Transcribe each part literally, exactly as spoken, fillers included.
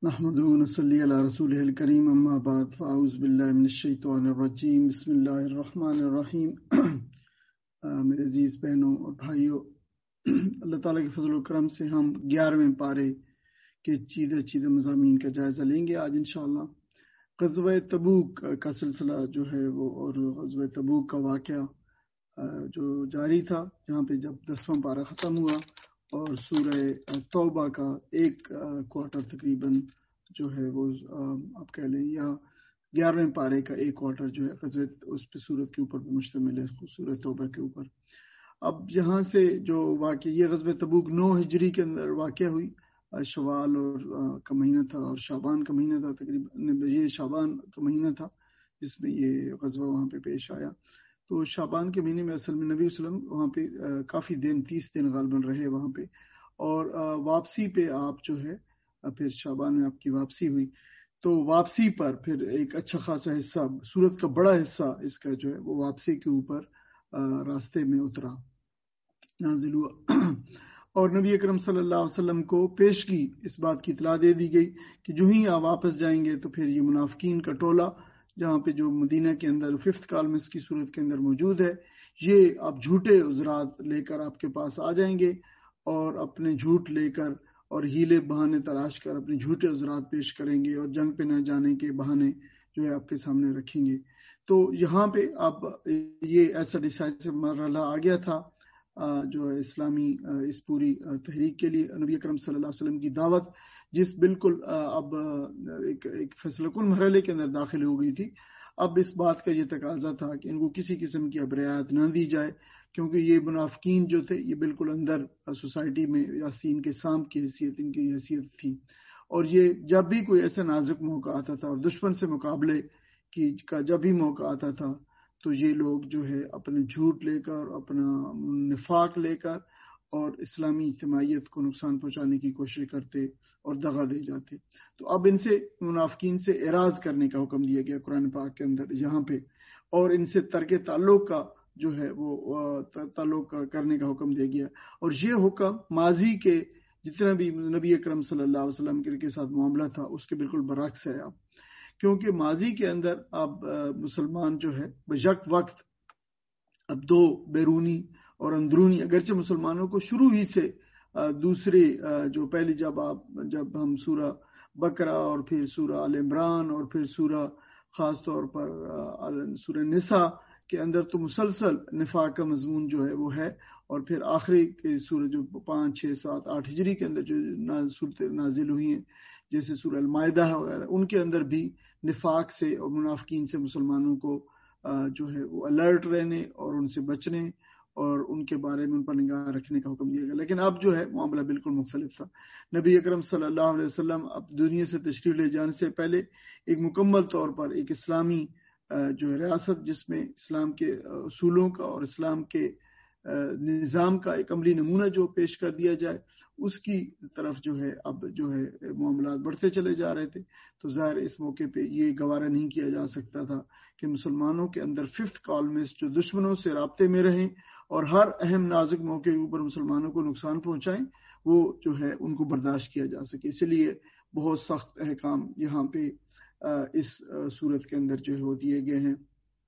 نحمده ونصلي على رسوله الكريم اما بعد فاعوذ باللہ من الشیطان الرجیم بسم اللہ الرحمن الرحیم. میرے عزیز بہنوں اور بھائیوں، اللہ تعالیٰ کے فضل و کرم سے ہم گیارہویں پارے کے چیدہ چیدہ مضامین کا جائزہ لیں گے آج انشاءاللہ. غزوہ تبوک کا سلسلہ جو ہے وہ اور غزوہ تبوک کا واقعہ جو جاری تھا، جہاں پہ جب دسواں پارہ ختم ہوا اور سورہ توبہ کا ایک کوارٹر تقریباً جو ہے وہ آپ کہہ لیں یا گیارہویں پارے کا ایک کوارٹر جو ہے غزوہ اس پہ سورت کے اوپر مشتمل ہے، سورہ توبہ کے اوپر. اب یہاں سے جو واقع یہ غزوہ تبوک نو ہجری کے اندر واقع ہوئی. شوال اور کا مہینہ تھا اور شعبان کا مہینہ تھا، تقریباً یہ شعبان کا مہینہ تھا جس میں یہ غزوہ وہاں پہ پیش آیا. تو شعبان کے مہینے میں اصل میں نبی صلی اللہ علیہ وسلم وہاں پہ کافی دن تیس دن غالباً رہے وہاں پہ، اور واپسی پہ آپ جو ہے پھر شعبان میں آپ کی واپسی ہوئی. تو واپسی پر پھر ایک اچھا خاصا حصہ، سورت کا بڑا حصہ اس کا جو ہے وہ واپسی کے اوپر راستے میں اترا، نازل ہوا. اور نبی اکرم صلی اللہ علیہ وسلم کو پیشگی اس بات کی اطلاع دے دی گئی کہ جو ہی آپ واپس جائیں گے تو پھر یہ منافقین کا ٹولہ جہاں پہ جو مدینہ کے اندر ففتھ کالمس کی صورت کے اندر موجود ہے، یہ آپ جھوٹے عذرات لے کر آپ کے پاس آ جائیں گے اور اپنے جھوٹ لے کر اور ہیلے بہانے تلاش کر اپنے جھوٹے عذرات پیش کریں گے اور جنگ پہ نہ جانے کے بہانے جو ہے آپ کے سامنے رکھیں گے. تو یہاں پہ اب یہ ایسا ڈیسائیسو مرحلہ آ گیا تھا جو اسلامی اس پوری تحریک کے لیے نبی اکرم صلی اللہ علیہ وسلم کی دعوت جس بالکل اب ایک ایک فیصلہ کن مرحلے کے اندر داخل ہو گئی تھی. اب اس بات کا یہ تقاضا تھا کہ ان کو کسی قسم کی اب رعایت نہ دی جائے، کیونکہ یہ منافقین جو تھے یہ بالکل اندر سوسائٹی میں یاسین کے سانپ کی حیثیت ان کی حیثیت تھی. اور یہ جب بھی کوئی ایسا نازک موقع آتا تھا اور دشمن سے مقابلے کی کا جب بھی موقع آتا تھا تو یہ لوگ جو ہے اپنے جھوٹ لے کر اپنا نفاق لے کر اور اسلامی اجتماعیت کو نقصان پہنچانے کی کوشش کرتے اور دغا دے جاتے. تو اب ان سے منافقین سے اعراض کرنے کا حکم دیا گیا قرآن پاک کے اندر یہاں پہ، اور ان سے ترک تعلق کا جو ہے وہ تعلق کرنے کا حکم دیا گیا. اور یہ حکم ماضی کے جتنا بھی نبی اکرم صلی اللہ علیہ وسلم کے ساتھ معاملہ تھا اس کے بالکل برعکس ہے. اب کیونکہ ماضی کے اندر اب مسلمان جو ہے بیک وقت اب دو بیرونی اور اندرونی، اگرچہ مسلمانوں کو شروع ہی سے دوسرے جو پہلی جب آپ جب ہم سورہ بقرہ اور پھر سورہ آل عمران اور پھر سورہ خاص طور پر سورہ نساء کے اندر تو مسلسل نفاق کا مضمون جو ہے وہ ہے، اور پھر آخری کے سورہ جو پانچ چھ سات آٹھ ہجری کے اندر جو صورتیں نازل ہوئی ہیں جیسے سورہ المائدہ وغیرہ، ان کے اندر بھی نفاق سے اور منافقین سے مسلمانوں کو جو ہے وہ الرٹ رہنے اور ان سے بچنے اور ان کے بارے میں ان پر نگاہ رکھنے کا حکم دیا گیا. لیکن اب جو ہے معاملہ بالکل مختلف تھا. نبی اکرم صلی اللہ علیہ وسلم اب دنیا سے تشریف لے جانے سے پہلے ایک مکمل طور پر ایک اسلامی جو ہے ریاست جس میں اسلام کے اصولوں کا اور اسلام کے نظام کا ایک عملی نمونہ جو پیش کر دیا جائے، اس کی طرف جو ہے اب جو ہے معاملات بڑھتے چلے جا رہے تھے. تو ظاہر اس موقع پہ یہ گوارا نہیں کیا جا سکتا تھا کہ مسلمانوں کے اندر ففتھ کالمسٹ جو دشمنوں سے رابطے میں رہیں اور ہر اہم نازک موقع کے اوپر مسلمانوں کو نقصان پہنچائیں، وہ جو ہے ان کو برداشت کیا جا سکے. اس لیے بہت سخت احکام یہاں پہ اس صورت کے اندر جو ہے وہ دیے گئے ہیں.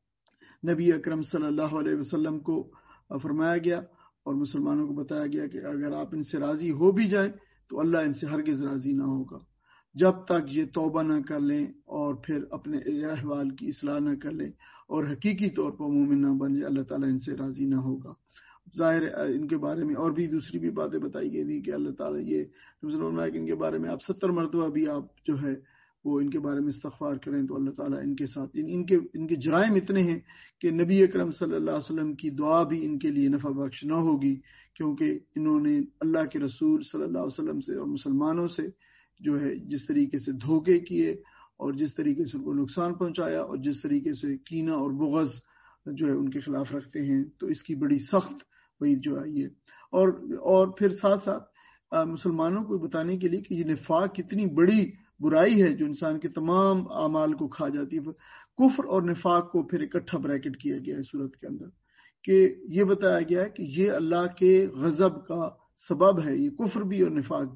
نبی اکرم صلی اللہ علیہ وسلم کو فرمایا گیا اور مسلمانوں کو بتایا گیا کہ اگر آپ ان سے راضی ہو بھی جائیں تو اللہ ان سے ہرگز راضی نہ ہوگا جب تک یہ توبہ نہ کر لیں اور پھر اپنے احوال کی اصلاح نہ کر لیں اور حقیقی طور پر مومن نہ بن جائے، اللہ تعالیٰ ان سے راضی نہ ہوگا. ظاہر ان کے بارے میں اور بھی دوسری بھی باتیں بتائی گئی تھی کہ اللہ تعالیٰ یہ ان کے بارے میں آپ ستر مرتبہ بھی آپ جو ہے وہ ان کے بارے میں استغفار کریں تو اللہ تعالیٰ ان کے ساتھ ان کے ان کے جرائم اتنے ہیں کہ نبی اکرم صلی اللہ علیہ وسلم کی دعا بھی ان کے لیے نفع بخش نہ ہوگی، کیونکہ انہوں نے اللہ کے رسول صلی اللہ علیہ وسلم سے اور مسلمانوں سے جو ہے جس طریقے سے دھوکے کیے اور جس طریقے سے ان کو نقصان پہنچایا اور جس طریقے سے کینہ اور بغض جو ہے ان کے خلاف رکھتے ہیں، تو اس کی بڑی سخت وعید جو آئی ہے. اور اور پھر ساتھ ساتھ مسلمانوں کو بتانے کے لیے کہ یہ نفاق کتنی بڑی برائی ہے جو انسان کے تمام اعمال کو کھا جاتی ہے. کفر اور نفاق کو پھر اکٹھا بریکٹ کیا گیا ہے صورت کے اندر کہ یہ بتایا گیا ہے کہ یہ اللہ کے غضب کا سبب ہے، یہ کفر بھی اور نفاق بھی.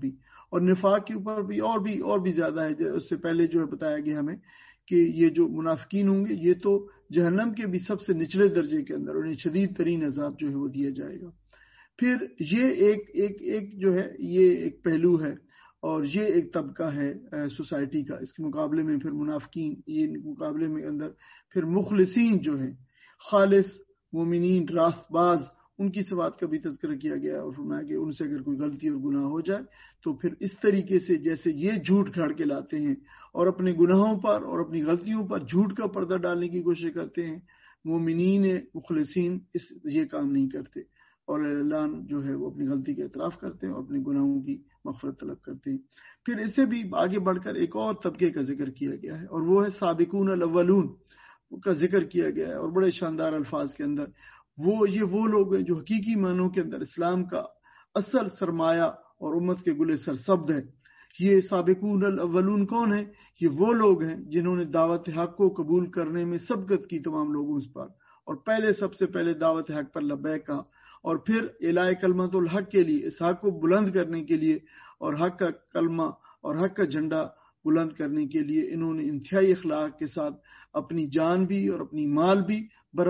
اور نفاق کے اوپر بھی اور بھی اور بھی زیادہ ہے. اس سے پہلے جو ہے بتایا گیا ہمیں کہ یہ جو منافقین ہوں گے یہ تو جہنم کے بھی سب سے نچلے درجے کے اندر انہیں شدید ترین عذاب جو ہے وہ دیا جائے گا. پھر یہ ایک ایک ایک جو ہے یہ ایک پہلو ہے اور یہ ایک طبقہ ہے سوسائٹی کا. اس کے مقابلے میں پھر منافقین، یہ مقابلے میں اندر پھر مخلصین جو ہیں، خالص مومنین، راست باز، ان کی صفات کا بھی تذکرہ کیا گیا اور فرمایا کہ ان سے اگر کوئی غلطی اور گناہ ہو جائے تو پھر اس طریقے سے جیسے یہ جھوٹ گھاڑ کے لاتے ہیں اور اپنے گناہوں پر اور اپنی غلطیوں پر جھوٹ کا پردہ ڈالنے کی کوشش کرتے ہیں، مومنین مخلصین اس یہ کام نہیں کرتے اور اللہ جو ہے وہ اپنی غلطی کا اعتراف کرتے ہیں اور اپنے گناہوں کی مغفرت طلب کرتے ہیں. پھر اس سے بھی آگے بڑھ کر ایک اور طبقے کا ذکر کیا گیا ہے اور وہ ہے سابقون الاولون کا ذکر کیا گیا ہے اور بڑے شاندار الفاظ کے اندر. وہ یہ وہ لوگ ہیں جو حقیقی معنوں کے اندر اسلام کا اصل سرمایہ اور امت کے گلے سرسبد ہے. یہ سابقون الاولون کون ہیں؟ یہ وہ لوگ ہیں جنہوں نے دعوت حق کو قبول کرنے میں سبقت کی تمام لوگوں اس پر، اور پہلے سب سے پہلے دعوت حق پر لبیک کہا، اور پھر اعلاء کلمت الحق کے لیے، اس حق کو بلند کرنے کے لیے اور حق کا کلمہ اور حق کا جھنڈا بلند کرنے کے لیے انہوں نے انتہائی اخلاق کے ساتھ اپنی جان بھی اور اپنی مال بھی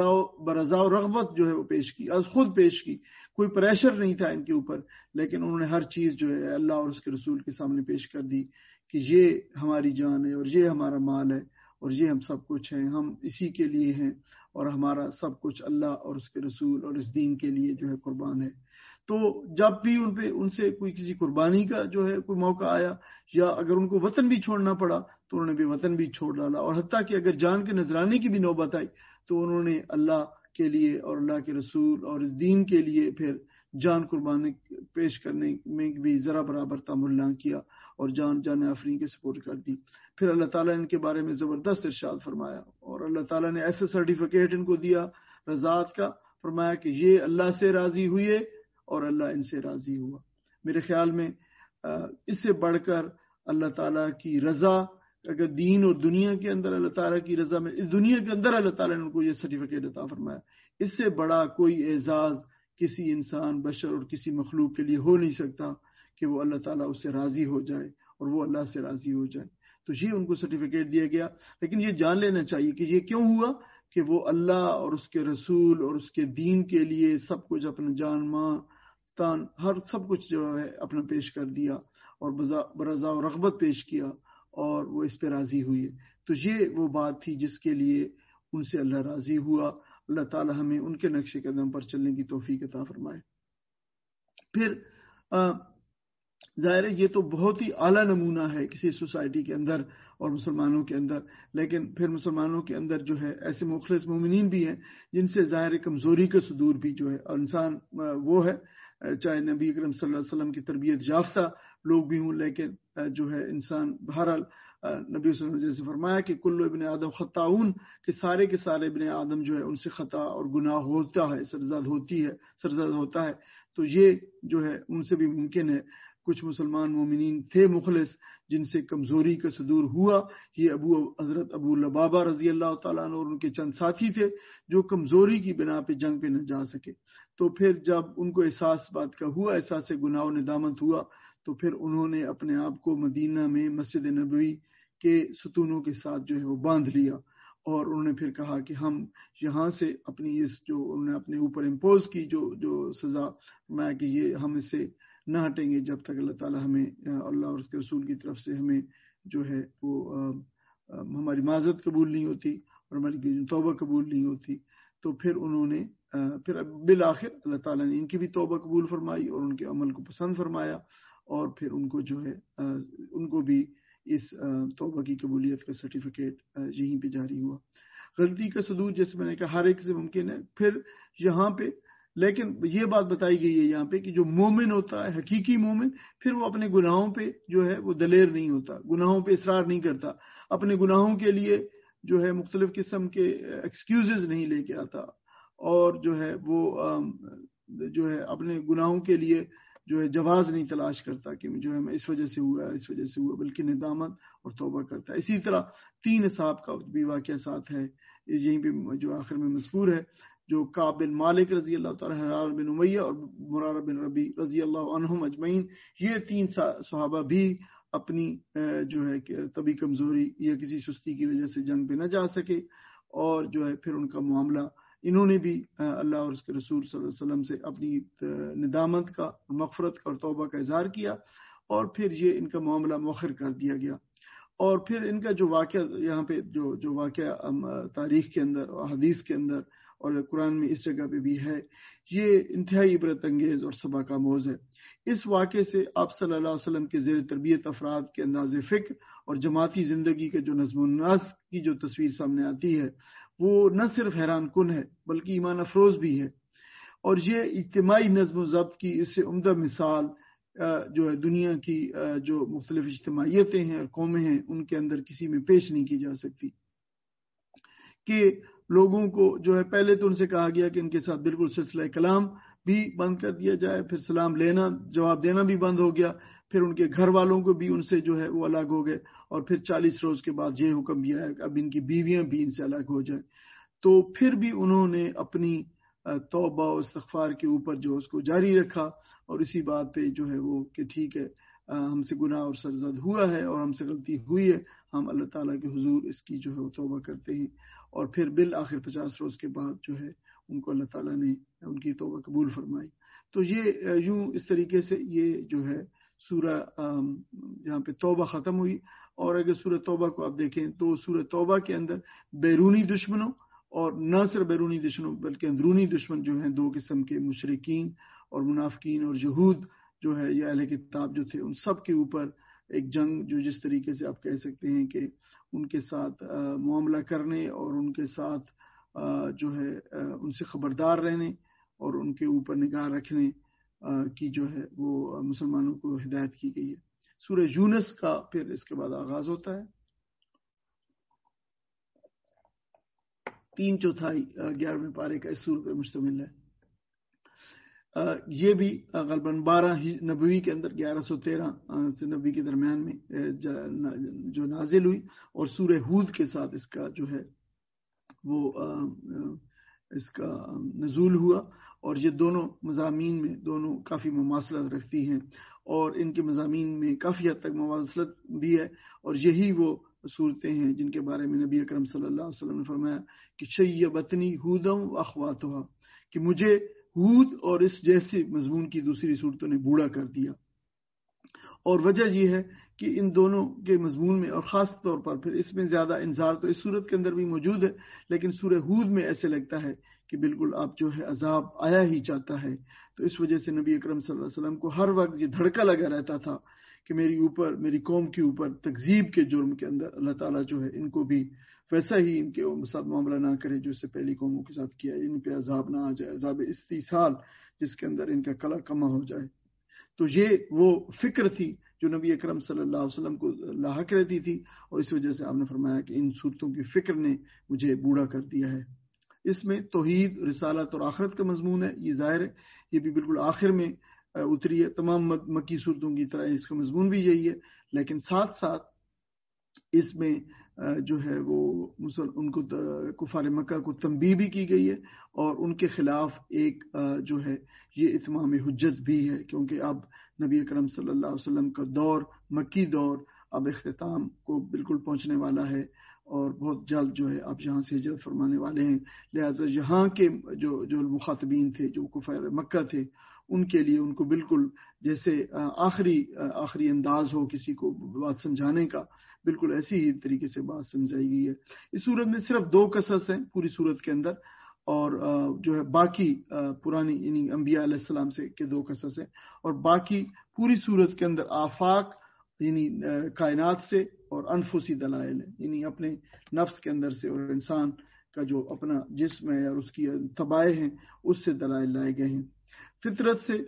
برضا و رغبت جو ہے وہ پیش کی، از خود پیش کی. کوئی پریشر نہیں تھا ان کے اوپر، لیکن انہوں نے ہر چیز جو ہے اللہ اور اس کے رسول کے سامنے پیش کر دی کہ یہ ہماری جان ہے اور یہ ہمارا مال ہے اور یہ ہم سب کچھ ہیں، ہم اسی کے لیے ہیں اور ہمارا سب کچھ اللہ اور اس کے رسول اور اس دین کے لیے جو ہے قربان ہے. تو جب بھی ان پہ ان سے کوئی کسی قربانی کا جو ہے کوئی موقع آیا یا اگر ان کو وطن بھی چھوڑنا پڑا تو انہوں نے بھی وطن بھی چھوڑ ڈالا، اور حتیٰ کہ اگر جان کے نذرانے کی بھی نوبت آئی تو انہوں نے اللہ کے لیے اور اللہ کے رسول اور اس دین کے لیے پھر جان قربانی پیش کرنے میں بھی ذرا برابر تعامل نہ کیا اور جان جان آفرین کے سپورٹ کر دی. پھر اللہ تعالیٰ نے ان کے بارے میں زبردست ارشاد فرمایا اور اللہ تعالیٰ نے ایسا سرٹیفکیٹ ان کو دیا رضاعت کا، فرمایا کہ یہ اللہ سے راضی ہوئے اور اللہ ان سے راضی ہوا. میرے خیال میں اس سے بڑھ کر اللہ تعالیٰ کی رضا، اگر دین اور دنیا کے اندر اللہ تعالیٰ کی رضا میں اس دنیا کے اندر اللہ تعالیٰ نے ان کو یہ سرٹیفکیٹ عطا فرمایا، اس سے بڑا کوئی اعزاز کسی انسان، بشر اور کسی مخلوق کے لیے ہو نہیں سکتا کہ وہ اللہ تعالیٰ اس سے راضی ہو جائے اور وہ اللہ سے راضی ہو جائے. تو یہ ان کو سرٹیفکیٹ دیا گیا، لیکن یہ جان لینا چاہیے کہ یہ کیوں ہوا کہ وہ اللہ اور اس کے رسول اور اس کے دین کے لیے سب کچھ اپنا جان ماں تان ہر سب کچھ جو ہے اپنا پیش کر دیا اور برضا و رغبت پیش کیا اور وہ اس پہ راضی ہوئے. تو یہ وہ بات تھی جس کے لیے ان سے اللہ راضی ہوا. اللہ تعالی ہمیں ان کے نقش قدم پر چلنے کی توفیق عطا فرمائے. پھر ظاہر ہے یہ تو بہت ہی اعلیٰ نمونہ ہے کسی سوسائٹی کے اندر اور مسلمانوں کے اندر، لیکن پھر مسلمانوں کے اندر جو ہے ایسے مخلص مومنین بھی ہیں جن سے ظاہر کمزوری کا صدور بھی جو ہے، اور انسان وہ ہے چاہے نبی اکرم صلی اللہ علیہ وسلم کی تربیت یافتہ لوگ بھی ہوں، لیکن جو ہے انسان بہرحال نبی صلی اللہ علیہ وسلم نے جیسے فرمایا کہ کل ابن آدم خطاؤن، کہ سارے کے سارے ابن آدم جو ہے ان سے خطا اور گناہ ہوتا ہے، سرزد ہوتی ہے سرزد ہوتا ہے. تو یہ جو ہے ان سے بھی ممکن ہے. کچھ مسلمان مومنین تھے مخلص جن سے کمزوری کا صدور ہوا. یہ ابو حضرت ابو لبابہ رضی اللہ تعالیٰ عنہ اور ان کے چند ساتھی تھے جو کمزوری کی بنا پہ جنگ پہ نہ جا سکے. تو پھر جب ان کو احساس بات کا ہوا، احساس گناہ و ندامت ہوا، تو پھر انہوں نے اپنے آپ کو مدینہ میں مسجد نبوی کے ستونوں کے ساتھ جو ہے وہ باندھ لیا، اور انہوں نے پھر کہا کہ ہم یہاں سے اپنی اس جو انہوں نے اپنے اوپر امپوز کی جو جو سزا، میں کہ یہ ہم اس سے نہ ہٹیں گے جب تک اللہ تعالیٰ ہمیں اللہ اور اس کے رسول کی طرف سے ہمیں جو ہے وہ ہماری معذرت قبول نہیں ہوتی اور ہماری توبہ قبول نہیں ہوتی. تو پھر انہوں نے پھر بالآخر اللہ تعالیٰ نے ان کی بھی توبہ قبول فرمائی اور ان کے عمل کو پسند فرمایا، اور پھر ان کو جو ہے ان کو بھی اس توبہ کی قبولیت کا سرٹیفکیٹ یہیں پہ جاری ہوا. غلطی کا صدور جیسے میں نے کہا ہر ایک سے ممکن ہے. پھر یہاں پہ لیکن یہ بات بتائی گئی ہے یہاں پہ کہ جو مومن ہوتا ہے، حقیقی مومن، پھر وہ اپنے گناہوں پہ جو ہے وہ دلیر نہیں ہوتا، گناہوں پہ اصرار نہیں کرتا، اپنے گناہوں کے لیے جو ہے مختلف قسم کے ایکسکیوزز نہیں لے کے آتا، اور جو ہے وہ جو ہے اپنے گناہوں کے لیے جو ہے جواز نہیں تلاش کرتا کہ جو ہے میں اس وجہ سے ہوا اس وجہ سے ہوا، بلکہ ندامت اور توبہ کرتا ہے. اسی طرح تین اصحاب کا بھی واقعہ ساتھ ہے یہیں پہ جو آخر میں مذکور ہے، جو کعب بن مالک رضی اللہ تعالیٰ ہلال بن امیہ اور مرارہ بن ربی رضی اللہ عنہم اجمعین، یہ تین صحابہ بھی اپنی جو ہے طبی کمزوری یا کسی سستی کی وجہ سے جنگ پہ نہ جا سکے، اور جو ہے پھر ان کا معاملہ، انہوں نے بھی اللہ اور اس کے رسول صلی اللہ علیہ وسلم سے اپنی ندامت کا، مغفرت کا اور توبہ کا اظہار کیا، اور پھر یہ ان کا معاملہ مؤخر کر دیا گیا۔ اور پھر ان کا جو واقعہ یہاں پہ جو جو واقعہ تاریخ کے اندر اور حدیث کے اندر اور قرآن میں اس جگہ پہ بھی ہے، یہ انتہائی عبرت انگیز اور سبق آموز ہے۔ اس واقعے سے آپ صلی اللہ علیہ وسلم کے زیر تربیت افراد کے انداز فکر اور جماعتی زندگی کے جو نظم و نسق کی جو تصویر سامنے آتی ہے، وہ نہ صرف حیران کن ہے بلکہ ایمان افروز بھی ہے، اور یہ اجتماعی نظم و ضبط کی اس سے عمدہ مثال جو ہے دنیا کی جو مختلف اجتماعیتیں ہیں اور قومیں ہیں ان کے اندر کسی میں پیش نہیں کی جا سکتی، کہ لوگوں کو جو ہے پہلے تو ان سے کہا گیا کہ ان کے ساتھ بالکل سلسلہ کلام بھی بند کر دیا جائے، پھر سلام لینا جواب دینا بھی بند ہو گیا، پھر ان کے گھر والوں کو بھی ان سے جو ہے وہ الگ ہو گئے، اور پھر چالیس روز کے بعد یہ حکم بھی آیا کہ اب ان کی بیویاں بھی ان سے الگ ہو جائیں۔ تو پھر بھی انہوں نے اپنی توبہ و استغفار کے اوپر جو اس کو جاری رکھا، اور اسی بات پہ جو ہے وہ کہ ٹھیک ہے ہم سے گناہ اور سرزد ہوا ہے اور ہم سے غلطی ہوئی ہے، ہم اللہ تعالیٰ کے حضور اس کی جو ہے وہ توبہ کرتے ہیں، اور پھر بالآخر پچاس روز کے بعد جو ہے ان کو اللہ تعالیٰ نے ان کی توبہ قبول فرمائی۔ تو یہ یوں اس طریقے سے یہ جو ہے سورہ جہاں پہ توبہ ختم ہوئی، اور اگر سورہ توبہ کو آپ دیکھیں تو سورہ توبہ کے اندر بیرونی دشمنوں، اور نہ صرف بیرونی دشمنوں بلکہ اندرونی دشمن جو ہیں دو قسم کے مشرکین اور منافقین اور یہود جو ہے یہ اہل کتاب جو تھے، ان سب کے اوپر ایک جنگ جو جس طریقے سے آپ کہہ سکتے ہیں کہ ان کے ساتھ معاملہ کرنے اور ان کے ساتھ جو ہے ان سے خبردار رہنے اور ان کے اوپر نگاہ رکھنے کی جو ہے وہ مسلمانوں کو ہدایت کی گئی ہے۔ سورہ یونس کا پھر اس کے بعد آغاز ہوتا ہے، تین چوتھائی گیارہویں پارے کا اس سورہ پہ مشتمل ہے۔ یہ بھی غالباً بارہ نبوی کے اندر گیارہ سو تیرہ سے نبی کے درمیان میں جو نازل ہوئی، اور سورہ ہود کے ساتھ اس کا جو ہے وہ اس کا نزول ہوا، اور یہ دونوں مضامین میں دونوں کافی مماثلت رکھتی ہیں، اور ان کے مضامین میں کافی حد تک مماثلت بھی ہے، اور یہی وہ صورتیں ہیں جن کے بارے میں نبی اکرم صلی اللہ علیہ وسلم نے فرمایا کہ شیبتنی ہودم و اخواتها، کہ مجھے ہود اور اس جیسے مضمون کی دوسری صورتوں نے بوڑھا کر دیا، اور وجہ یہ ہے کہ ان دونوں کے مضمون میں، اور خاص طور پر پھر اس میں زیادہ انذار تو اس صورت کے اندر بھی موجود ہے، لیکن سورہ ہود میں ایسے لگتا ہے کہ بالکل اب جو ہے عذاب آیا ہی چاہتا ہے، تو اس وجہ سے نبی اکرم صلی اللہ علیہ وسلم کو ہر وقت یہ دھڑکا لگا رہتا تھا کہ میری اوپر میری قوم کے اوپر تکذیب کے جرم کے اندر اللہ تعالیٰ جو ہے ان کو بھی ویسا ہی ان کے ساتھ معاملہ نہ کرے جو اس سے پہلی قوموں کے ساتھ کیا، ان پہ عذاب نہ آ جائے، عذاب استیصال جس کے اندر ان کا کلا کما ہو جائے۔ تو یہ وہ فکر تھی جو نبی اکرم صلی اللہ علیہ وسلم کو لاحق رہتی تھی، اور اس وجہ سے آپ نے فرمایا کہ ان صورتوں کی فکر نے مجھے بوڑھا کر دیا ہے۔ اس میں توحید، رسالت اور آخرت کا مضمون ہے، یہ ظاہر ہے، یہ بھی بالکل آخر میں اتری ہے، تمام مکی صورتوں کی طرح اس کا مضمون بھی یہی ہے، لیکن ساتھ ساتھ اس میں جو ہے وہ ان کو کفار مکہ کو تنبیہ بھی کی گئی ہے، اور ان کے خلاف ایک جو ہے یہ اتمام حجت بھی ہے، کیونکہ اب نبی اکرم صلی اللہ علیہ وسلم کا دور، مکی دور اب اختتام کو بالکل پہنچنے والا ہے، اور بہت جلد جو ہے آپ یہاں سے ہجرت فرمانے والے ہیں، لہٰذا یہاں کے جو جو مخاطبین تھے، جو کفار مکہ تھے، ان کے لیے ان کو بالکل جیسے آخری آخری انداز ہو کسی کو بات سمجھانے کا، بالکل ایسی ہی طریقے سے بات سمجھائی گئی ہے۔ اس صورت میں صرف دو قصص ہیں پوری صورت کے اندر، اور جو ہے باقی پرانی یعنی انبیاء علیہ السلام سے کے دو قصص ہیں، اور باقی پوری صورت کے اندر آفاق یعنی کائنات سے اور انفسی دلائل ہیں، یعنی اپنے نفس کے اندر سے اور انسان کا جو اپنا جسم ہے اور اس کی طبائع ہیں اس سے دلائل لائے گئے ہیں۔ فطرت سے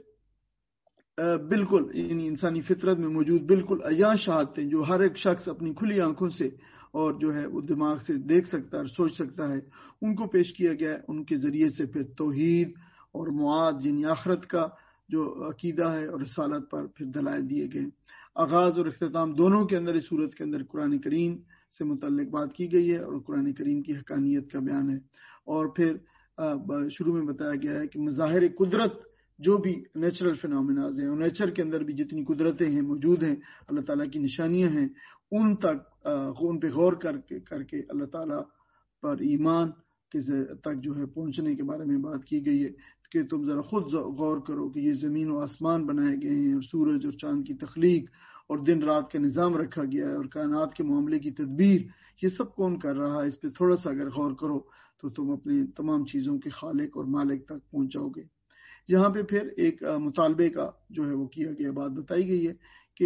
بالکل یعنی انسانی فطرت میں موجود بالکل عیاں شہادتیں جو ہر ایک شخص اپنی کھلی آنکھوں سے اور جو ہے وہ دماغ سے دیکھ سکتا ہے اور سوچ سکتا ہے، ان کو پیش کیا گیا ہے۔ ان کے ذریعے سے پھر توحید اور معاد یعنی آخرت کا جو عقیدہ ہے اور رسالت پر پھر دلائل دیے گئے۔ آغاز اور اختتام دونوں کے اندر اس صورت کے اندر قرآن کریم سے متعلق بات کی گئی ہے اور قرآن کریم کی حقانیت کا بیان ہے، اور پھر شروع میں بتایا گیا ہے کہ مظاہر قدرت جو بھی نیچرل فینومیناز ہیں اور نیچر کے اندر بھی جتنی قدرتیں ہیں موجود ہیں، اللہ تعالیٰ کی نشانیاں ہیں، ان تک ان پہ غور کر کے کر کے اللہ تعالیٰ پر ایمان کے تک جو ہے پہنچنے کے بارے میں بات کی گئی ہے کہ تم ذرا خود غور کرو کہ یہ زمین و آسمان بنائے گئے ہیں اور سورج اور چاند کی تخلیق اور دن رات کا نظام رکھا گیا ہے اور کائنات کے معاملے کی تدبیر، یہ سب کون کر رہا ہے؟ اس پہ تھوڑا سا اگر غور کرو تو تم اپنے تمام چیزوں کے خالق اور مالک تک پہنچ جاؤ گے۔ یہاں پہ پھر ایک مطالبے کا جو ہے وہ کیا گیا، بات بتائی گئی ہے کہ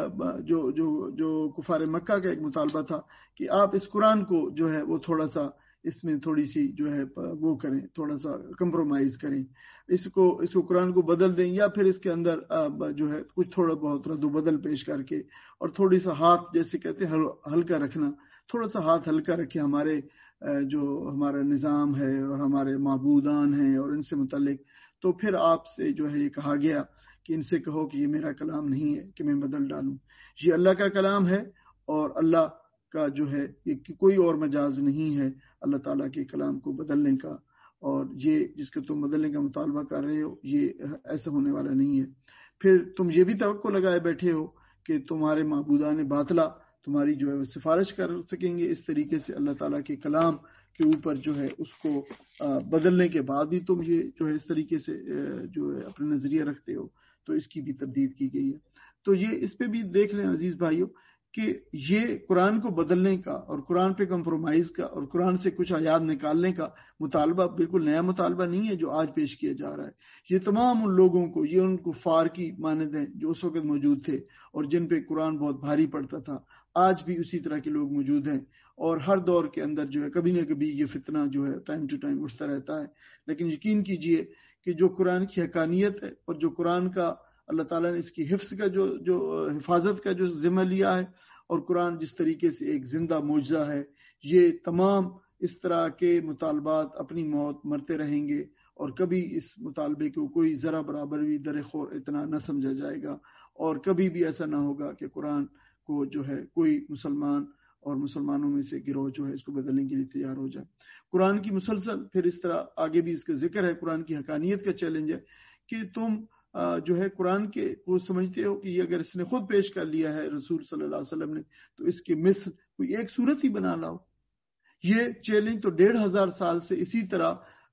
جو جو جو کفار مکہ کا ایک مطالبہ تھا کہ آپ اس قرآن کو جو ہے وہ تھوڑا سا اس میں تھوڑی سی جو ہے وہ کریں، تھوڑا سا کمپرومائز کریں، اس کو اس کو قرآن کو بدل دیں، یا پھر اس کے اندر جو ہے کچھ تھوڑا بہت رد و بدل پیش کر کے اور تھوڑی سا ہاتھ جیسے کہتے ہیں ہلکا رکھنا، تھوڑا سا ہاتھ ہلکا رکھے ہمارے جو ہمارا نظام ہے اور ہمارے معبودان ہیں اور ان سے متعلق۔ تو پھر آپ سے جو ہے یہ کہا گیا کہ ان سے کہو کہ یہ میرا کلام نہیں ہے کہ میں بدل ڈالوں، یہ اللہ کا کلام ہے اور اللہ کا جو ہے یہ کوئی اور مجاز نہیں ہے اللہ تعالیٰ کے کلام کو بدلنے کا، اور یہ جس کو تم بدلنے کا مطالبہ کر رہے ہو یہ ایسا ہونے والا نہیں ہے۔ پھر تم یہ بھی توقع لگائے بیٹھے ہو کہ تمہارے معبودان باطلہ تمہاری جو ہے وہ سفارش کر سکیں گے، اس طریقے سے اللہ تعالیٰ کے کلام کے اوپر جو ہے اس کو بدلنے کے بعد بھی تم یہ جو ہے اس طریقے سے جو ہے اپنے نظریہ رکھتے ہو، تو اس کی بھی تردید کی گئی ہے۔ تو یہ اس پہ بھی دیکھ لیں عزیز بھائیوں کہ یہ قرآن کو بدلنے کا اور قرآن پہ کمپرومائز کا اور قرآن سے کچھ آیات نکالنے کا مطالبہ بالکل نیا مطالبہ نہیں ہے جو آج پیش کیا جا رہا ہے۔ یہ تمام ان لوگوں کو، یہ ان کفار کی مانند ہیں جو اس وقت موجود تھے اور جن پہ قرآن بہت بھاری پڑتا تھا، آج بھی اسی طرح کے لوگ موجود ہیں، اور ہر دور کے اندر جو ہے کبھی نہ کبھی یہ فتنہ جو ہے ٹائم ٹو ٹائم اٹھتا رہتا ہے۔ لیکن یقین کیجئے کہ جو قرآن کی حقانیت ہے اور جو قرآن کا اللہ تعالیٰ نے اس کی حفظ کا جو جو حفاظت کا جو ذمہ لیا ہے، اور قرآن جس طریقے سے ایک زندہ معجزہ ہے، یہ تمام اس طرح کے مطالبات اپنی موت مرتے رہیں گے اور کبھی اس مطالبے کو کوئی ذرا برابر بھی در خور اتنا نہ سمجھا جائے گا، اور کبھی بھی ایسا نہ ہوگا کہ قرآن کو جو ہے کوئی مسلمان اور مسلمانوں میں سے گروہ جو ہے اس کو بدلنے کے لیے تیار ہو جائے۔ قرآن کی مسلسل پھر اس طرح آگے بھی اس کا ذکر ہے، قرآن کی حقانیت کا چیلنج ہے کہ تم جو ہے قرآن کے وہ سمجھتے ہو کہ یہ اگر اس نے خود پیش کر لیا ہے رسول صلی اللہ علیہ وسلم نے، تو اس کے مثل کوئی ایک صورت ہی بنا لاؤ۔ یہ چیلنج تو ڈیڑھ ہزار سال سے اسی طرح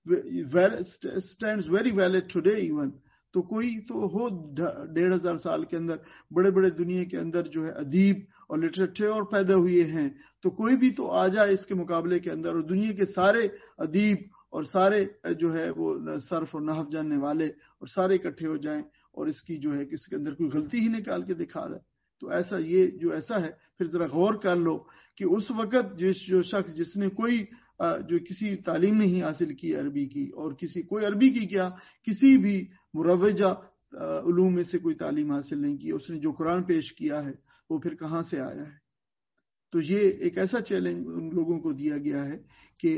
stands very valid today even, تو کوئی تو ہو ڈیڑھ ہزار سال کے اندر بڑے بڑے دنیا کے اندر جو ہے ادیب اور لٹریچر اور پیدا ہوئے ہیں، تو کوئی بھی تو آ جائے اس کے مقابلے کے اندر، اور دنیا کے سارے ادیب اور سارے جو ہے وہ صرف اور نحو جاننے والے اور سارے اکٹھے ہو جائیں اور اس کی جو ہے اس کے اندر کوئی غلطی ہی نکال کے دکھا رہا ہے۔ تو ایسا یہ جو ایسا ہے، پھر ذرا غور کر لو کہ اس وقت جس جو شخص جس نے کوئی جو کسی تعلیم نہیں حاصل کی عربی کی، اور کسی کوئی عربی کی کیا کسی بھی مروجہ علوم میں سے کوئی تعلیم حاصل نہیں کی، اس نے جو قرآن پیش کیا ہے وہ پھر کہاں سے آیا ہے؟ تو یہ ایک ایسا چیلنج ان لوگوں کو دیا گیا ہے کہ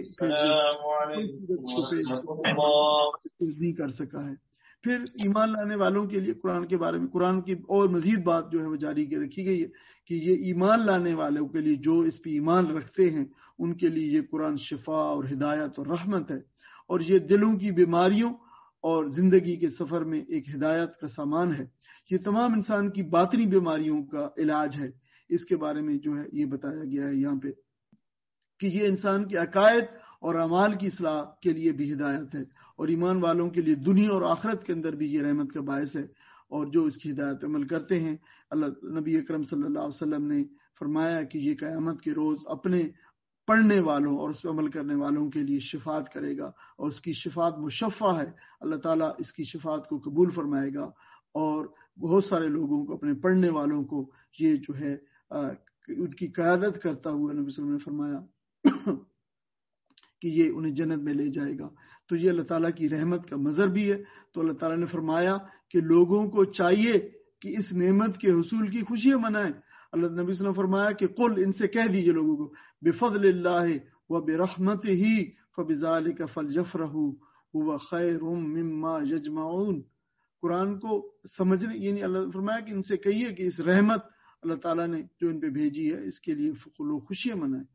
نہیں کر سکا ہے۔ پھر ایمان لانے والوں کے لیے قرآن کے بارے میں قرآن کی اور مزید بات جو ہے وہ جاری رکھی گئی ہے کہ یہ ایمان لانے والوں کے لیے جو اس پہ ایمان رکھتے ہیں ان کے لیے یہ قرآن شفا اور ہدایت اور رحمت ہے، اور یہ دلوں کی بیماریوں اور زندگی کے سفر میں ایک ہدایت کا سامان ہے۔ یہ تمام انسان کی باطنی بیماریوں کا علاج ہے۔ اس کے بارے میں جو ہے یہ بتایا گیا ہے یہاں پہ کہ یہ انسان کے عقائد اور اعمال کی اصلاح کے لیے بھی ہدایت ہے، اور ایمان والوں کے لیے دنیا اور آخرت کے اندر بھی یہ رحمت کا باعث ہے، اور جو اس کی ہدایت عمل کرتے ہیں۔ اللہ نبی اکرم صلی اللہ علیہ وسلم نے فرمایا کہ یہ قیامت کے روز اپنے پڑھنے والوں اور اس پہ عمل کرنے والوں کے لیے شفاعت کرے گا، اور اس کی شفاعت مشفع ہے، اللہ تعالیٰ اس کی شفاعت کو قبول فرمائے گا، اور بہت سارے لوگوں کو اپنے پڑھنے والوں کو یہ جو ہے ان کی قیادت کرتا ہوا نبی صلی اللہ علیہ وسلم نے فرمایا کہ یہ انہیں جنت میں لے جائے گا۔ تو یہ اللہ تعالیٰ کی رحمت کا مظہر بھی ہے۔ تو اللہ تعالیٰ نے فرمایا کہ لوگوں کو چاہیے کہ اس نعمت کے حصول کی خوشیاں منائیں۔ اللہ نبی صلی اللہ علیہ وسلم نے فرمایا کہ قل، ان سے کہہ دیجئے لوگوں کو، بفضل اللہ وبرحمتہ فبذلک فلیفرحوا هو خیر مما یجمعون۔ قرآن کو سمجھنے، یعنی اللہ فرمایا کہ ان سے کہیے کہ اس رحمت اللہ تعالیٰ نے جو ان پہ بھیجی ہے اس کے لیے لوگ خوشیاں منائیں،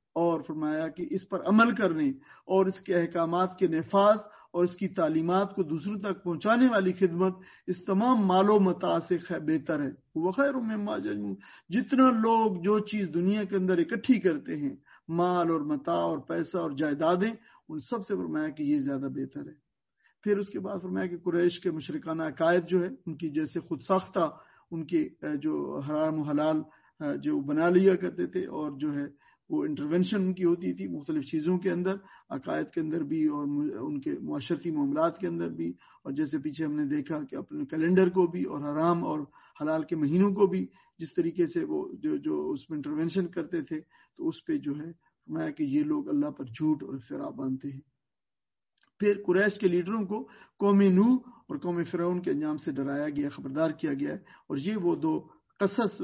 اور فرمایا کہ اس پر عمل کرنے اور اس کے احکامات کے نفاذ اور اس کی تعلیمات کو دوسروں تک پہنچانے والی خدمت اس تمام مال و متاع سے بہتر ہے. وہ خیر مما یجمعون، جتنا لوگ جو چیز دنیا کے اندر اکٹھی کرتے ہیں، مال اور متاع اور پیسہ اور جائیدادیں، ان سب سے فرمایا کہ یہ زیادہ بہتر ہے. پھر اس کے بعد فرمایا کہ قریش کے مشرکانہ عقائد جو ہے ان کی جیسے خود ساختہ ان کے جو حرام و حلال جو بنا لیا کرتے تھے، اور جو ہے وہ انٹرونشن ان کی ہوتی تھی مختلف چیزوں کے اندر، عقائد کے اندر بھی اور ان کے معاشرتی معاملات کے اندر بھی. اور جیسے پیچھے ہم نے دیکھا کہ اپنے کیلنڈر کو بھی اور حرام اور حلال کے مہینوں کو بھی جس طریقے سے وہ جو جو اس میں انٹرونشن کرتے تھے، تو اس پہ جو ہے فرمایا کہ یہ لوگ اللہ پر جھوٹ اور افتراء باندھتے ہیں. پھر قریش کے لیڈروں کو قوم نوح اور قوم فرعون کے انجام سے ڈرایا گیا، خبردار کیا گیا ہے. اور یہ وہ دو قصص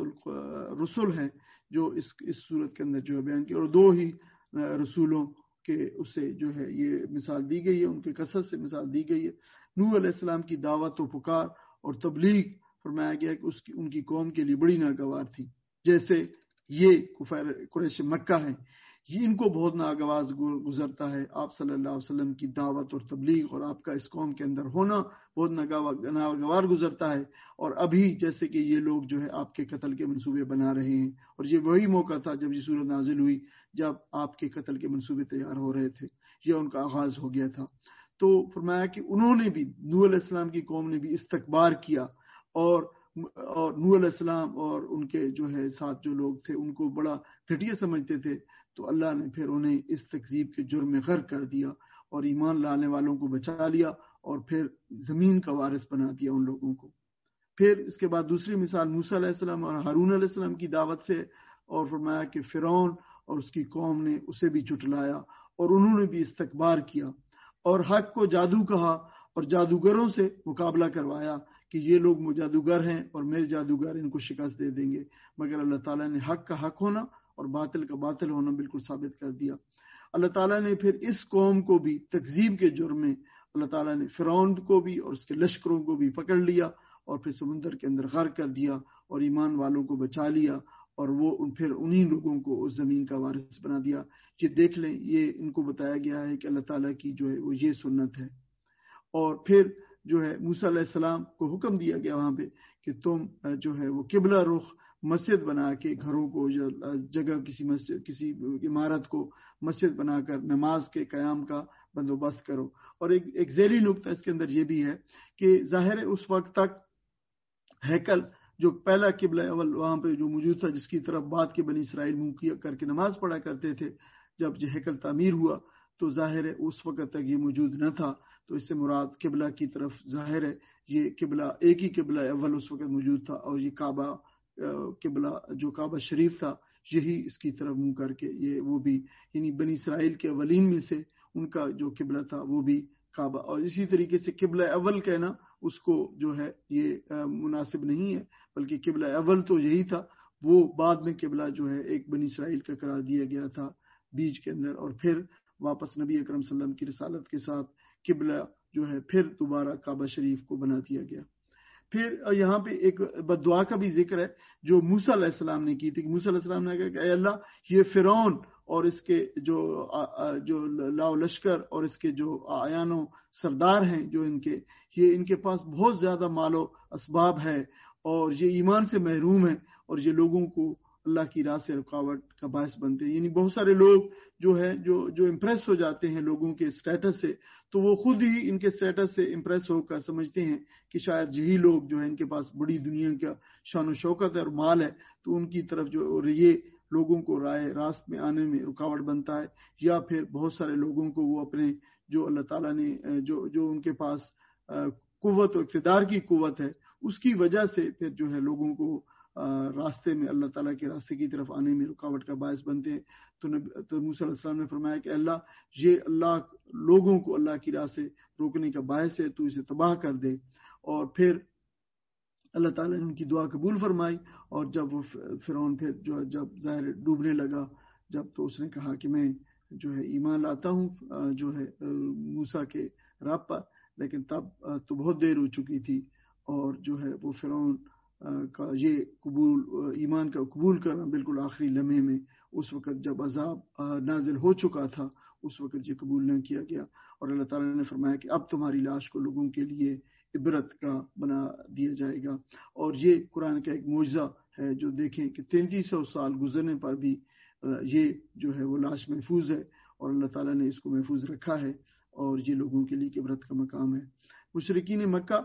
رسول ہیں جو اس اس صورت کے اندر جو ہے بیان کی، اور دو ہی رسولوں کے اسے جو ہے یہ مثال دی گئی ہے، ان کے قصص سے مثال دی گئی ہے. نوح علیہ السلام کی دعوت و پکار اور تبلیغ فرمایا گیا کہ اس کی ان کی قوم کے لیے بڑی ناگوار تھی. جیسے یہ کفار قریش مکہ ہیں، یہ ان کو بہت ناگواز گزرتا ہے آپ صلی اللہ علیہ وسلم کی دعوت اور تبلیغ اور آپ کا اس قوم کے اندر ہونا بہت ناگوار گزرتا ہے. اور ابھی جیسے کہ یہ لوگ جو ہے آپ کے قتل کے منصوبے بنا رہے ہیں، اور یہ وہی موقع تھا جب یہ صورت نازل ہوئی جب آپ کے قتل کے منصوبے تیار ہو رہے تھے، یہ ان کا آغاز ہو گیا تھا. تو فرمایا کہ انہوں نے بھی، نوح علیہ السلام کی قوم نے بھی استکبار کیا، اور اور نوح علیہ السلام اور ان کے جو ہے ساتھ جو لوگ تھے ان کو بڑا گھٹیا سمجھتے تھے. تو اللہ نے پھر انہیں اس تکذیب کے جرم میں غرق کر دیا اور ایمان لانے والوں کو بچا لیا اور پھر زمین کا وارث بنا دیا ان لوگوں کو. پھر اس کے بعد دوسری مثال موسیٰ علیہ السلام اور ہارون علیہ السلام کی دعوت سے، اور فرمایا کہ فرعون اور اس کی قوم نے اسے بھی جھٹلایا اور انہوں نے بھی استکبار کیا اور حق کو جادو کہا اور جادوگروں سے مقابلہ کروایا کہ یہ لوگ جادوگر ہیں اور میرے جادوگر ان کو شکست دے دیں گے. مگر اللہ تعالیٰ نے حق کا حق ہونا اور باطل کا باطل ہونا بالکل ثابت کر دیا. اللہ تعالیٰ نے پھر اس قوم کو بھی تکذیب کے جرم میں اللہ تعالیٰ نے فرعون کو بھی اور اس کے لشکروں کو بھی پکڑ لیا اور پھر سمندر کے اندر غرق کر دیا اور ایمان والوں کو بچا لیا، اور وہ پھر انہی لوگوں کو اس زمین کا وارث بنا دیا. یہ دیکھ لیں، یہ ان کو بتایا گیا ہے کہ اللہ تعالیٰ کی جو ہے وہ یہ سنت ہے. اور پھر جو ہے موسیٰ علیہ السلام کو حکم دیا گیا وہاں پہ کہ تم جو ہے وہ قبلہ رخ مسجد بنا کے گھروں کو جگہ کسی مسجد کسی عمارت کو مسجد بنا کر نماز کے قیام کا بندوبست کرو. اور ایک ایک ذیلی نقطہ اس کے اندر یہ بھی ہے کہ ظاہر ہے اس وقت تک ہیکل جو پہلا قبلہ اول وہاں پہ جو موجود تھا، جس کی طرف بعد کے بنی اسرائیل منہ کیا کر کے نماز پڑھا کرتے تھے، جب یہ ہیکل تعمیر ہوا تو ظاہر ہے اس وقت تک یہ موجود نہ تھا. تو اس سے مراد قبلہ کی طرف ظاہر ہے یہ قبلہ ایک ہی قبلہ اول اس وقت موجود تھا، اور یہ کعبہ قبلہ جو کعبہ شریف تھا یہی اس کی طرف منہ کر کے یہ وہ بھی یعنی بنی اسرائیل کے اولین میں سے ان کا جو قبلہ تھا وہ بھی کعبہ. اور اسی طریقے سے قبلہ اول کہنا اس کو جو ہے یہ مناسب نہیں ہے، بلکہ قبلہ اول تو یہی تھا، وہ بعد میں قبلہ جو ہے ایک بنی اسرائیل کا قرار دیا گیا تھا بیچ کے اندر، اور پھر واپس نبی اکرم صلی اللہ علیہ وسلم کی رسالت کے ساتھ قبلہ جو ہے پھر دوبارہ کعبہ شریف کو بنا دیا گیا. پھر یہاں پہ ایک بددعا کا بھی ذکر ہے جو موسیٰ علیہ السلام نے کی تھی. موسیٰ علیہ السلام نے کہا کہ اے اللہ، یہ فرعون اور اس کے جو جو لاؤ لشکر اور اس کے جو آیان و سردار ہیں جو ان کے یہ ان کے پاس بہت زیادہ مال و اسباب ہے اور یہ ایمان سے محروم ہیں اور یہ لوگوں کو اللہ کی راہ سے رکاوٹ کا باعث بنتے ہیں. یعنی بہت سارے لوگ جو ہے جو جو امپریس ہو جاتے ہیں لوگوں کے اسٹیٹس سے، تو وہ خود ہی ان کے اسٹیٹس سے امپریس ہو کر سمجھتے ہیں کہ شاید یہی لوگ جو ہے ان کے پاس بڑی دنیا کا شان و شوکت ہے اور مال ہے، تو ان کی طرف جو اور یہ لوگوں کو رائے راست میں آنے میں رکاوٹ بنتا ہے. یا پھر بہت سارے لوگوں کو وہ اپنے جو اللہ تعالیٰ نے جو جو ان کے پاس قوت و اقتدار کی قوت ہے اس کی وجہ سے پھر جو ہے لوگوں کو راستے میں اللہ تعالیٰ کے راستے کی طرف آنے میں رکاوٹ کا باعث بنتے ہیں. تو تو موسیٰ علیہ السلام نے فرمایا کہ اللہ، یہ اللہ لوگوں کو اللہ کی راہ سے روکنے کا باعث ہے، تو اسے تباہ کر دے. اور پھر اللہ تعالیٰ نے ان کی دعا قبول فرمائی، اور جب وہ فرعون پھر جو جب ظاہر ڈوبنے لگا جب، تو اس نے کہا کہ میں جو ہے ایمان لاتا ہوں جو ہے موسیٰ کے رب پر، لیکن تب تو بہت دیر ہو چکی تھی، اور جو ہے وہ فرعون کا یہ قبول ایمان کا قبول کرنا بالکل آخری لمحے میں اس وقت جب عذاب نازل ہو چکا تھا اس وقت یہ قبول نہ کیا گیا، اور اللہ تعالیٰ نے فرمایا کہ اب تمہاری لاش کو لوگوں کے لیے عبرت کا بنا دیا جائے گا۔ اور یہ قرآن کا ایک معجزہ ہے جو دیکھیں کہ تینتیس سو سال گزرنے پر بھی یہ جو ہے وہ لاش محفوظ ہے، اور اللہ تعالیٰ نے اس کو محفوظ رکھا ہے، اور یہ لوگوں کے لیے عبرت کا مقام ہے۔ مشرکین مکہ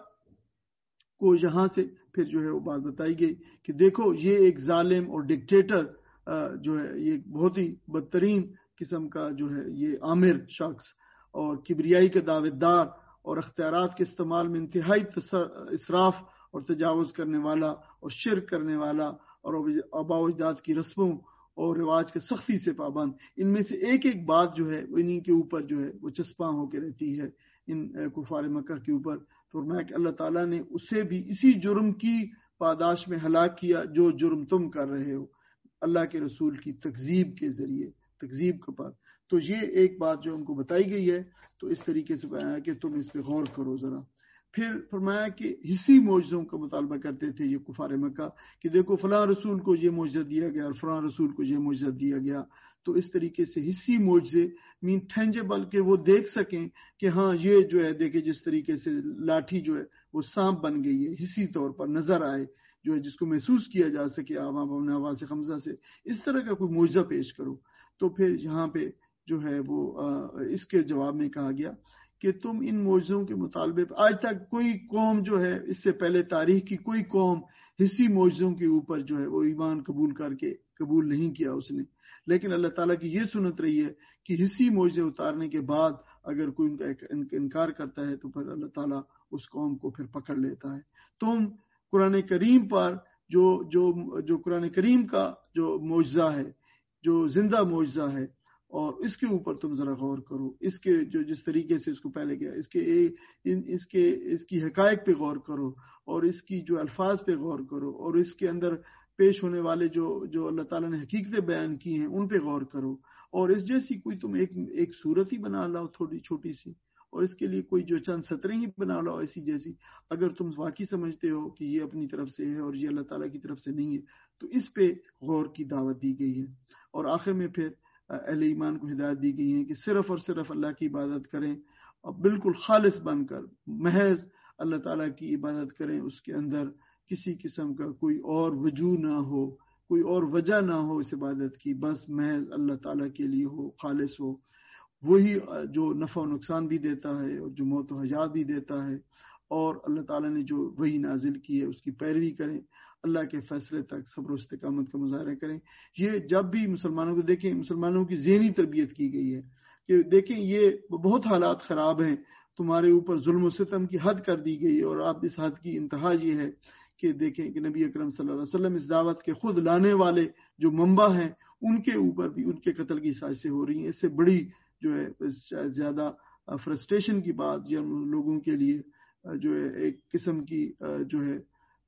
کو یہاں سے پھر جو ہے وہ بات بتائی گئی کہ دیکھو یہ ایک ظالم اور ڈکٹیٹر جو ہے، یہ بہت ہی بدترین قسم کا جو ہے یہ آمر شخص اور کبریائی کا دعوے دار اور اختیارات کے استعمال میں انتہائی اسراف اور تجاوز کرنے والا اور شرک کرنے والا اور آباء و اجداد کی رسموں اور رواج کے سختی سے پابند، ان میں سے ایک ایک بات جو ہے انہی کے اوپر جو ہے وہ چسپاں ہو کے رہتی ہے ان کفار مکہ کے اوپر۔ فرمایا کہ اللہ تعالیٰ نے اسے بھی اسی جرم کی پاداش میں ہلاک کیا جو جرم تم کر رہے ہو، اللہ کے رسول کی تکذیب کے ذریعے، تکذیب کے بعد۔ تو یہ ایک بات جو ان کو بتائی گئی ہے، تو اس طریقے سے بتایا کہ تم اس پہ غور کرو ذرا۔ پھر فرمایا کہ حصی معجزوں کا مطالبہ کرتے تھے یہ کفار مکہ کہ دیکھو فلاں رسول کو یہ معجزہ دیا گیا اور فلاں رسول کو یہ معجزہ دیا گیا، تو اس طریقے سے حصی معجزے مین ٹینجیبل کہ وہ دیکھ سکیں کہ ہاں یہ جو ہے دیکھیں جس طریقے سے لاٹھی جو ہے وہ سانپ بن گئی ہے، حصی طور پر نظر آئے جو ہے، جس کو محسوس کیا جا سکے عوام آواز خمزہ سے، اس طرح کا کوئی معجزہ پیش کرو۔ تو پھر یہاں پہ جو ہے وہ اس کے جواب میں کہا گیا کہ تم ان معجزوں کے مطالبے پر، آج تک کوئی قوم جو ہے اس سے پہلے تاریخ کی کوئی قوم حصی معجزوں کے اوپر جو ہے وہ ایمان قبول کر کے قبول نہیں کیا اس نے، لیکن اللہ تعالیٰ کی یہ سنت رہی ہے کہ حصی معجزے اتارنے کے بعد اگر کوئی ان کا انکار کرتا ہے تو پھر اللہ تعالیٰ اس قوم کو پھر پکڑ لیتا ہے۔ تم قرآن کریم پر جو جو جو قرآن کریم کا جو معجزہ ہے، جو زندہ معجزہ ہے، اور اس کے اوپر تم ذرا غور کرو، اس کے جو جس طریقے سے اس کو پہلے گیا، اس کے اس کے اس کی حقائق پہ غور کرو، اور اس کی جو الفاظ پہ غور کرو، اور اس کے اندر پیش ہونے والے جو جو اللہ تعالیٰ نے حقیقتیں بیان کی ہیں ان پہ غور کرو، اور اس جیسی کوئی تم ایک ایک صورت ہی بنا لاؤ تھوڑی چھوٹی سی، اور اس کے لیے کوئی جو چند سطریں ہی بنا لاؤ ایسی جیسی، اگر تم واقعی سمجھتے ہو کہ یہ اپنی طرف سے ہے اور یہ اللہ تعالیٰ کی طرف سے نہیں ہے، تو اس پہ غور کی دعوت دی گئی ہے۔ اور آخر میں پھر اہل ایمان کو ہدایت دی گئی ہے کہ صرف اور صرف اللہ کی عبادت کریں، اور بالکل خالص بن کر محض اللہ تعالیٰ کی عبادت کریں، اس کے اندر کسی قسم کا کوئی اور وجوہ نہ ہو، کوئی اور وجہ نہ ہو اس عبادت کی، بس محض اللہ تعالیٰ کے لیے ہو، خالص ہو، وہی جو نفع و نقصان بھی دیتا ہے اور جو موت و حیات بھی دیتا ہے، اور اللہ تعالیٰ نے جو وحی نازل کی ہے اس کی پیروی کریں، اللہ کے فیصلے تک صبر و استقامت کا مظاہرہ کریں۔ یہ جب بھی مسلمانوں کو دیکھیں، مسلمانوں کی ذہنی تربیت کی گئی ہے کہ دیکھیں یہ بہت حالات خراب ہیں، تمہارے اوپر ظلم و ستم کی حد کر دی گئی ہے، اور آپ اس حد کی انتہا یہ ہے کہ دیکھیں کہ نبی اکرم صلی اللہ علیہ وسلم اس دعوت کے خود لانے والے جو منبع ہیں ان کے اوپر بھی ان کے قتل کی سازشیں ہو رہی ہیں۔ اس سے بڑی جو ہے زیادہ فرسٹریشن کی بات یہ لوگوں کے لیے جو ہے ایک قسم کی جو ہے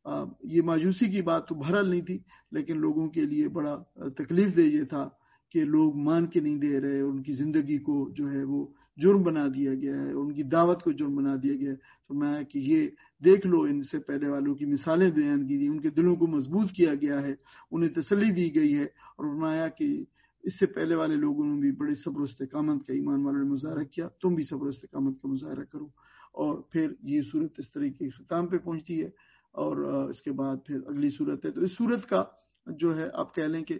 یہ مایوسی کی بات تو بہرحال نہیں تھی، لیکن لوگوں کے لیے بڑا تکلیف دہ یہ تھا کہ لوگ مان کے نہیں دے رہے، ان کی زندگی کو جو ہے وہ جرم بنا دیا گیا ہے، ان کی دعوت کو جرم بنا دیا گیا ہے۔ فرمایا کہ یہ دیکھ لو، ان سے پہلے والوں کی مثالیں بیان کی گئی، ان کے دلوں کو مضبوط کیا گیا ہے، انہیں تسلی دی گئی ہے، اور فرمایا کہ اس سے پہلے والے لوگوں نے بھی بڑے صبر و استقامت کا، ایمان والوں نے مظاہرہ کیا، تم بھی صبر و استقامت کا مظاہرہ کرو۔ اور پھر یہ صورت اس طریقے کے ختام پہ پہنچتی ہے، اور اس کے بعد پھر اگلی صورت ہے۔ تو اس صورت کا جو ہے آپ کہہ لیں کہ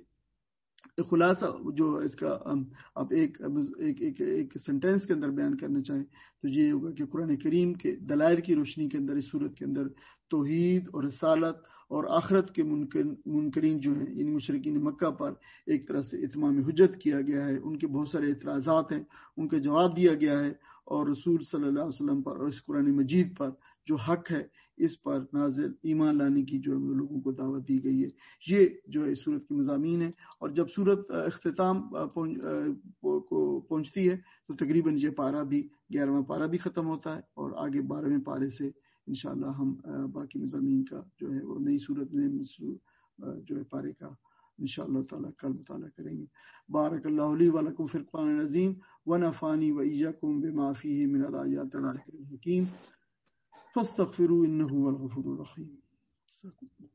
خلاصہ جو اس کا آپ ایک ایک ایک ایک سینٹینس کے اندر بیان کرنا چاہیں تو یہ ہوگا کہ قرآن کریم کے دلائل کی روشنی کے اندر اس صورت کے اندر توحید اور رسالت اور آخرت کے منکر منکرین جو ہیں یعنی مشرکین مکہ پر ایک طرح سے اتمام حجت کیا گیا ہے، ان کے بہت سارے اعتراضات ہیں ان کا جواب دیا گیا ہے، اور رسول صلی اللہ علیہ وسلم پر اور اس قرآن مجید پر جو حق ہے اس پر نازل ایمان لانے کی جو لوگوں کو دعوت دی گئی ہے، یہ جو ہے اس صورت کے مضامین ہیں۔ اور جب صورت اختتام کو پہنچتی ہے تو تقریباً یہ پارہ بھی گیارہواں پارہ بھی ختم ہوتا ہے، اور آگے بارہویں پارے سے انشاءاللہ ہم باقی مضامین کا جو ہے وہ نئی صورت میں جو ہے پارے کا انشاءاللہ تعالیٰ کل مطالعہ کریں گے۔ بارک اللہ لی و لکم فی القرآن العظیم ونفعنی و ایاکم بما فیہ من الآیات والذکر الحکیم فاستغفروا انہ هو الغفور الرحیم۔